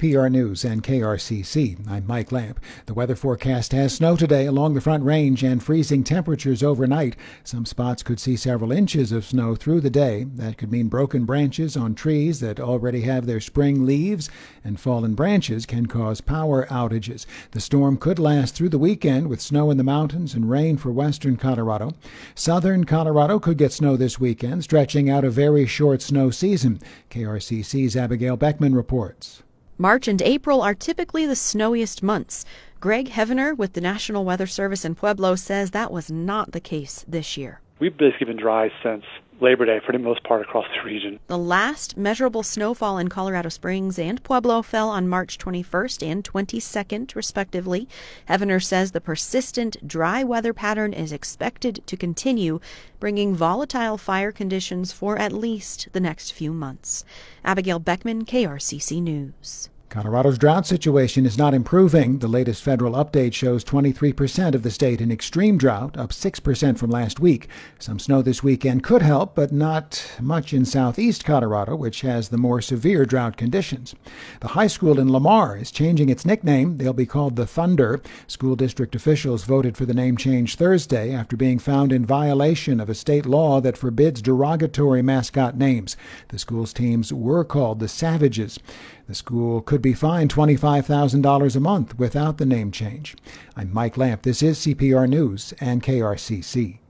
CPR News and KRCC. I'm Mike Lamp. The weather forecast has snow today along the Front Range and freezing temperatures overnight. Some spots could see several inches of snow through the day. That could mean broken branches on trees that already have their spring leaves, and fallen branches can cause power outages. The storm could last through the weekend with snow in the mountains and rain for western Colorado. Southern Colorado could get snow this weekend, stretching out a very short snow season. KRCC's Abigail Beckman reports. March and April are typically the snowiest months. Greg Heavener with the National Weather Service in Pueblo says that was not the case this year. We've basically been dry since Labor Day for the most part across the region. The last measurable snowfall in Colorado Springs and Pueblo fell on March 21st and 22nd, respectively. Heavener says the persistent dry weather pattern is expected to continue, bringing volatile fire conditions for at least the next few months. Abigail Beckman, KRCC News. Colorado's drought situation is not improving. The latest federal update shows 23% of the state in extreme drought, up 6% from last week. Some snow this weekend could help, but not much in southeast Colorado, which has the more severe drought conditions. The high school in Lamar is changing its nickname. They'll be called the Thunder. School district officials voted for the name change Thursday after being found in violation of a state law that forbids derogatory mascot names. The school's teams were called the Savages. The school could be fined $25,000 a month without the name change. I'm Mike Lamp. This is CPR News and KRCC.